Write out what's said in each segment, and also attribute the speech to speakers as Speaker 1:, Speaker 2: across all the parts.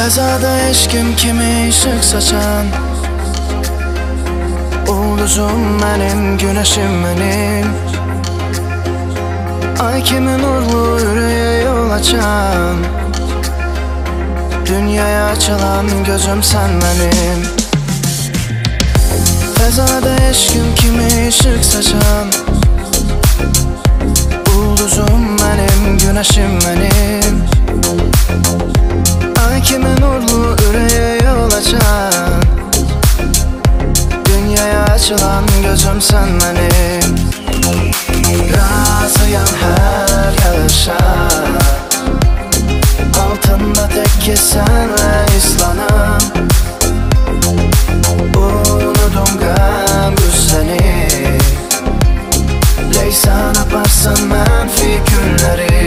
Speaker 1: Fəzada heç kim kimi ışıq saçan Ulduzum mənim, günəşim mənim Ay kimi nurlu ürəyə yol açan Dünyaya açılan gözüm sən mənim Fəzada heç kim kimi ışıq saçan Ulduzum mənim, günəşim mənim Ay kimi nurlu ürəyə yol açan Dünyaya açılan gözüm sən mənim Razıyam hər yağışa Altında tək sənlə islanam Unudum qəm qüssəni Leysan aparsın mənfi günləri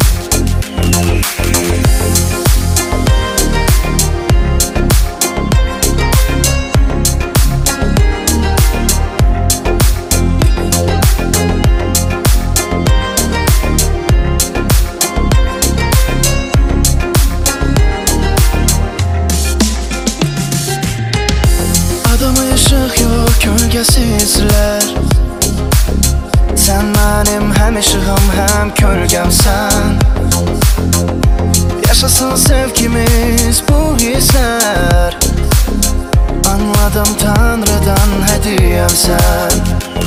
Speaker 1: Işıq yox, kölgəsizlər Sən mənim həm işığım, həm kölgəmsən Yaşasın sevgimiz, bu hisslər Anladım Tanrıdan hədiyyəm sən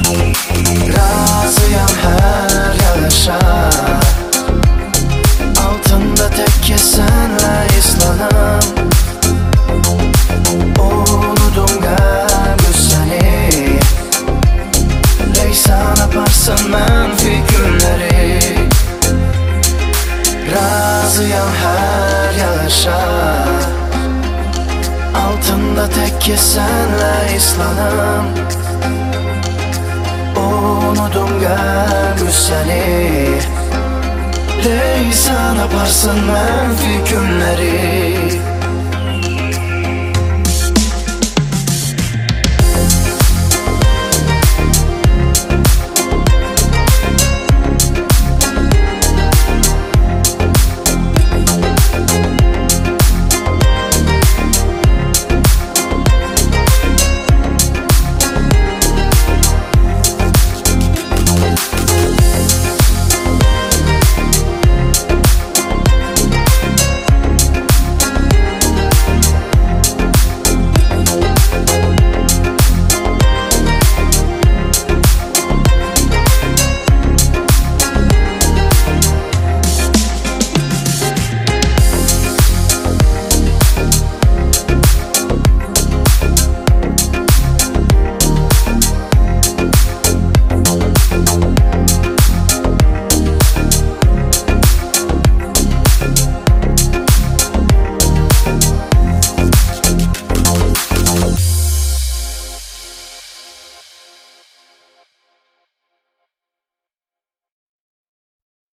Speaker 1: Razıyam hər yağışa Altında tək sənlə islanam Aparsın mənfi günləri Razıyam hər yağışa Altında tək sənlə islanam Unudum qəm qüssəni Leysan aparsın mənfi günləri